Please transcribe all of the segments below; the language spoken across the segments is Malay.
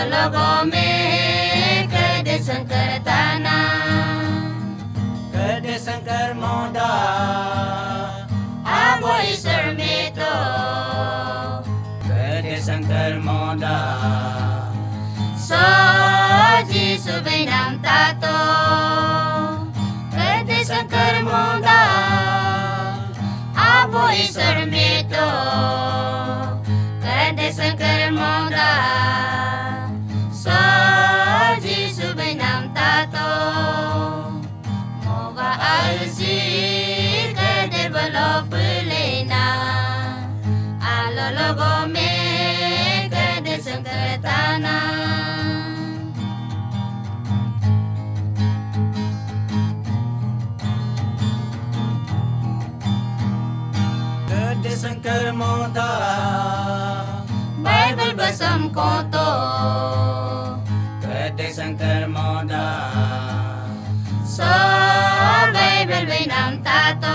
Alologome Kede Sangkar Tanah Kede Sangkar Moda Aboy Sermito Kede Sangkar Moda Soji Subay ng Tato Kede Sangkar Moda Aboy Sermito Kede Sangkar Moda Soji Subay ng Tato Moga Alsi Kede Balopulena Alologome Kede Sangkar Tanah Kede Sangkar Moda Bible Basam Koto Kede Sangkar Moda So Bible Binam Tato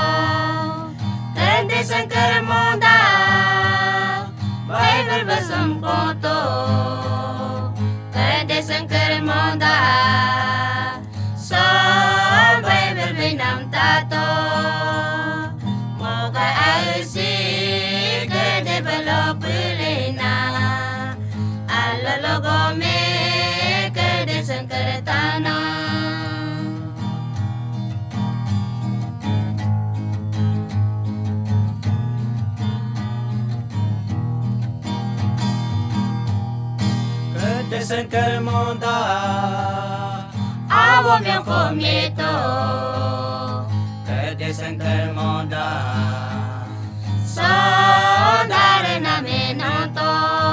Kede Sangkar Moda Bible Basam Koto Kede Sangkar Moda So Bible Binam Tato Moga Alsi Kede Balopulena Alologome Kede Sangkar Tanah Kede Sangkar Moda Awam yang komito Kede Sangkar Moda Saudara namin ito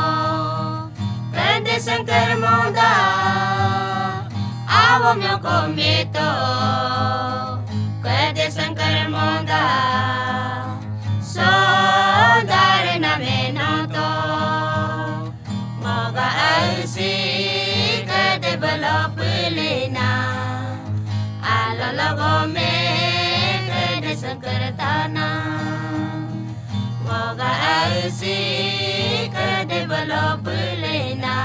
Kede Sangkar Moda Awam yang komito Kede Sangkar Moda Saudara namin ito Moga Alsi Kede Balopulena Alologome Kede Sangkar Tanah Moga Alsi Kede Balopulena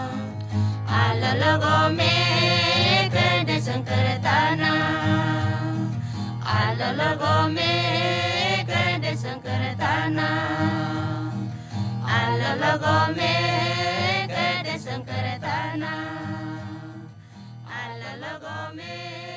Alologome Kede Sangkar Tanah Alologome Kede Sangkar Tanah Alologome Kede Sangkar Tanah Alologome